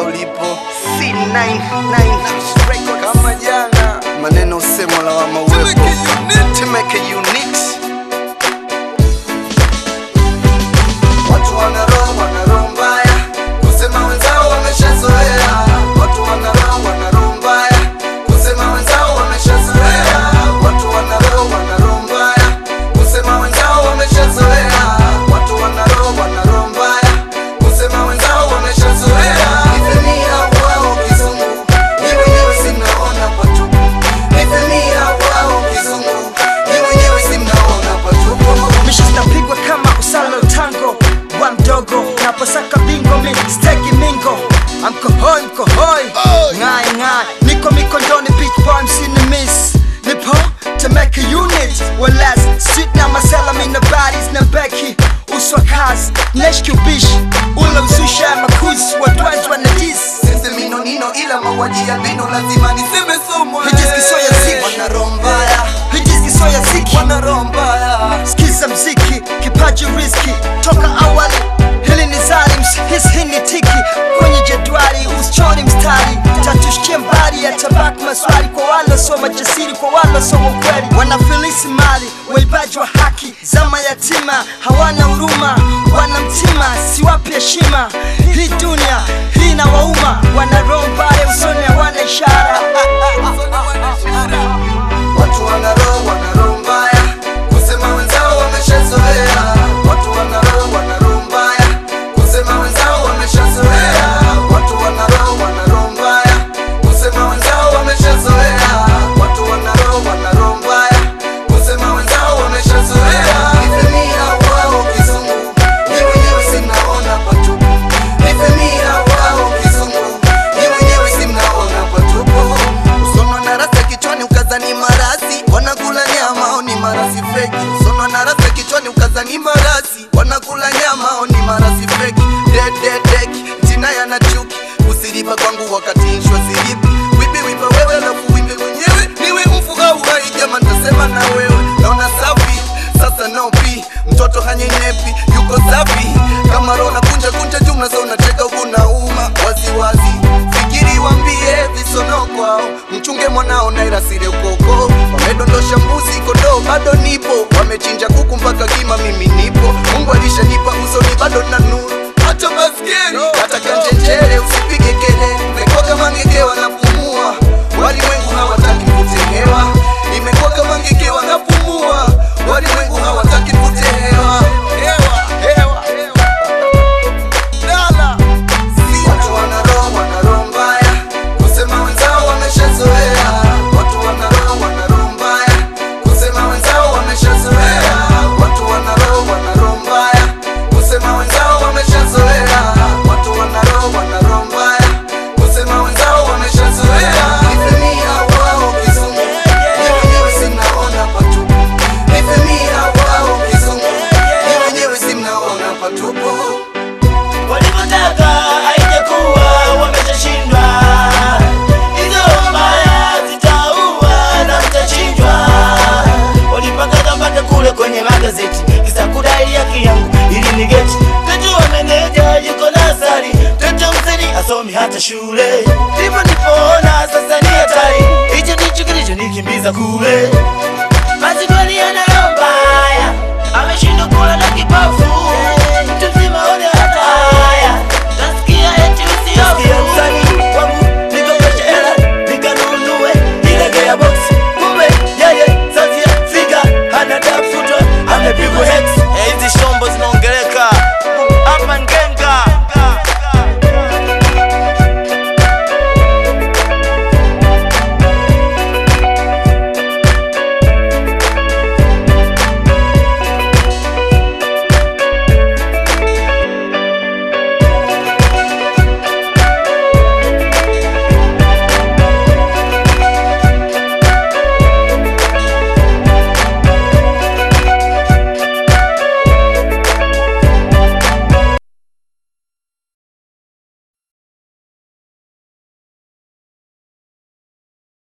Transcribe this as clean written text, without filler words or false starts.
ulipo C99 kama jana, maneno usemo la wama uwepo Temeke Unix. Watu wana roho mbaya, kusema wenzao wameshazoea. Watu wana roho mbaya, kusema wenzao wameshazoea. Watu wana roho mbaya, kusema wenzao wameshazoea. Watu wana roho mbaya, kusema wenzao wameshazoea. Nifemia wao kizungu, ni wenyewe sinaona patupu. Nifemia wao kizungu, ni wenyewe sinaona patupu. Misha zinapigwa kama usalo tango wa mdogo, naposaka bingo mi steki mingo. Mkohoi ngai niko mikondoni, beach boy msini miss. Nipo Temeke unit walas sit na masela mina bodies na beki uswa kazi neshkubish ula msusha makuzi wadwanzi wanadis. Sese mino nino ila mawaji ya bino lazima niseme somo. Hijiski soya ziki wana roho mbaya, hijiski soya ziki wana roho mbaya. Skiza mziki kipaji riziki toka awali, hili ni zalims hii ni tiki kwenye jedwali usichoni mstari tatushkie mbali ya tabaki maswali kwa wala soma jasiri kwa wala soma ukweli. Wanafilisi mali waibaji wa haki zama yatima hawana huruma wana mtima siwapi heshima. Hii dunia hii na wauma wana roho mbaya usoni hawana ishara. Watu wana roho mbaya, kusema wenzao wameshazoea. Watu wana roho mbaya, kusema wenzao wameshazoea. Watu wana roho mbaya, kusema wenzao wameshazoea. Watu wana roho mbaya, kusema wenzao wameshazoea. Nifemia wao kizungu, ni wenyewe sinaona patupu. Nifemia wao kizungu, ni wenyewe sinaona patupu. Usonwa na rasa kichwani ukazani marasi, wanakula nyama au ni marasi feki. Usonwa na rasa kichwani ukazani marasi, wanakula nyama au ni marasi feki. Deki jina yana chuki, usiripa kwangu wakati nshwa siripi. Wipa wewe alafu wimbe mwenyewe, niwe mfu au hai jama nitasema na wewe. Naona safi, sasa nopi, mtoto hanyenepi, yuko safi. Kama roho na kunja jumla za unacheka ukuna uma wazi. Fikiri wambie visono kwao, mchunge mwanao na irasire ukoko. Wamedondosha mbuzi kondoo bado nipo, wamechinja kuku mpaka kima mimi nipo. Mungu alishanipa usoni bado na nuru, acha maskini hata kanjenjere usipige kelele. Imekuwa kama ngeke wanapumua, walimwengu hawataki kutehewa. Imekuwa kama ngeke wanapumua, walimwengu hawataki kutehewa. Watu wana roho mbaya, kusema wenzao wameshazoea. Watu wana roho mbaya, kusema wenzao wameshazoea. Watu wana roho mbaya, kusema wenzao wameshazoea. Watu wana roho mbaya, kusema wenzao wameshazoea. Nifemia wao kizungu, ni wenyewe sinaona patupu. Nifemia wao kizungu, ni wenyewe sinaona patupu. Walipotaka haijakuwa wameshashindwa. Hizo mbaya zitaua na mtachinjwa. Walipanga mpaka kule kwenye magazeti kisa kudai haki yangu ili ni geti. Mtoto wa meneja yuko nasari, mtoto mzeni asomi hata shule. Ndivyo nipoona sasa ni hatari, hicho ndicho kilichonikimbiza kule.